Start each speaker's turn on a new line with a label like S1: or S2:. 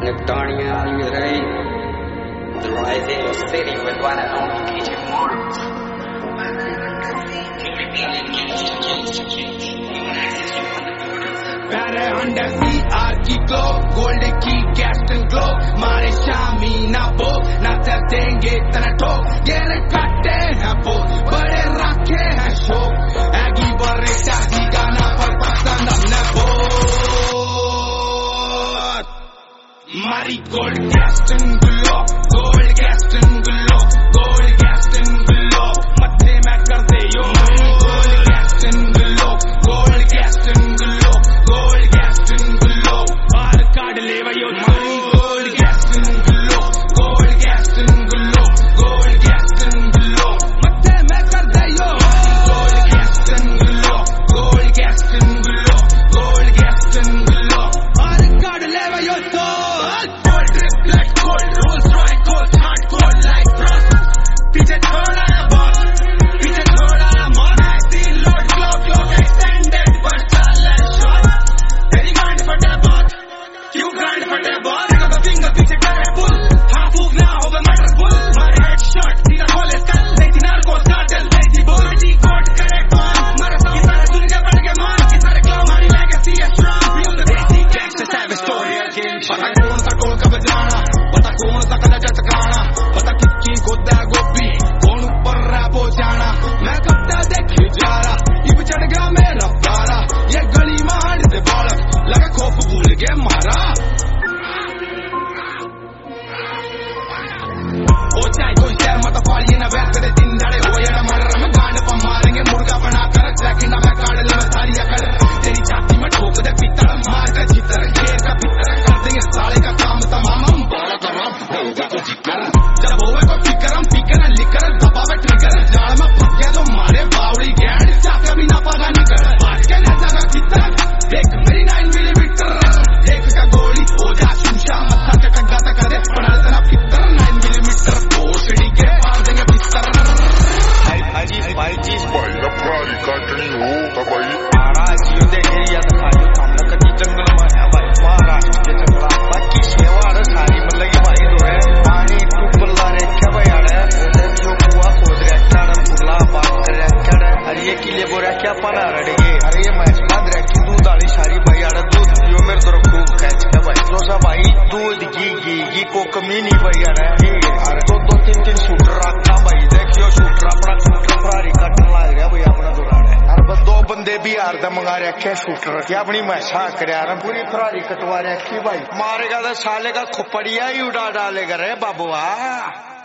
S1: Neptunia, you ready? The rising of city with one and only DJ Mortals.
S2: Better under CR की glow, gold की cast and glow. मारे शामी ना बो, ना तर देंगे तना ठोक. गेरे काटे हैं पो, बड़े रखे हैं शो. ऐगी बड़े शादी गाना पर पसंद हमने बो. मारी gold cast and glow, gold cast and glow, gold cast and glow. मत्थे में कर दे यो. Gold cast and glow, gold cast and glow, gold cast and glow. बाहर काट ले वयो मारी gold cast and glow, gold cast and glow, gold cast and glow. मत्थे में कर दे यो. Gold cast and glow, gold cast and glow, gold cast and glow. बाहर काट ले वयो तो. Gold drip like gold, Rolls Royce gold, hard gold like brass. पीछे छोड़ा है boss, पीछे छोड़ा है मन. I see load clock extended but silent shot. तेरी गांड फटे बात, क्यों गांड फटे बात? देखो तो finger पीछे करे pull, half move ना होवे मटर pull. मारे headshot, सीधा खोले skull, नहीं थी narco startle, नहीं थी bull. जी कोट करे कौन, मारे सब सारे सुन के बढ़ के मान. ये सारे क्लाव हमारी legacy है strong. Feel the देसी gangster savage story again. पता कौन सा टोल कब जाना, पता कौन सा कदा चटकाना, पता किसकी गोदा गोभी, कौन ऊपर रैपो जाना. मैं कब तक देखी जा रहा, इब चढ़ गया मेरा पारा. ये गली मार से बालक, लगा खौफ भूल गए मारा. ओ चाहे कोई शहर मत फाड़िए ना वैसे दे दिन दाड़े हो या ना मर. हम गांड पर मारेंगे मुर्गा बना कर जैकेट में काट ले मैं सारी अकड़. तेरी छाती में ठोक दे पित्तल मार कर चित्तर घेर का पित्तर कर देंगे साले का काम तमाम. हम बड़ा तमाम होगा तो जिक्र जब होवे को फिकर हम फिकर न लिकर दबावे ट्रिगर. जाल में फंस गया तो मारे बावड़ी गैंड चाका भी ना पागा निकल. आज के न जगह चित्तर देख मेरी 9 मिलीमीटर देख का गोली हो जा शुशा मत्था के टंगा तक दे पड़ा तेरा पित्तर. 9 मिलीमीटर पोछड़ी के मार देंगे पित्तर.
S3: भाई ना प्रारी काटनी हो तब भाई
S4: महाराज युद्ध एरिया दिखाई हमने कभी जंगल में है भाई महाराष्ट्र के जंगल बाकी शेवाड़ सारी मतलब ये भाई जो है पानी टुकला रे क्या भाई यार उधर जो कुआ खोद रहा चार पुरला बात कर रहा क्या अरे ये किले बोरा क्या पना रड़ेगे. अरे ये मैच बंद रहा कि दूध आली सारी भाई यार दूध यो मेरे तो खूब कैच क्या भाई तो सब भाई दूध घी को कमी नहीं भाई यार. अरे दो 3 शूटर रखा भाई देखियो शूटर अपना शूटर प्रारी काटने लग रहा भाई अपना दुराने. अरे बस 2 बंदे भी यार दा मंगा रखे शूटर क्या अपनी मैसा कर यार पूरी फरारी कटवा रखी भाई. मारेगा तो साले का खोपड़िया ही उड़ा डालेगा रे बाबुआ.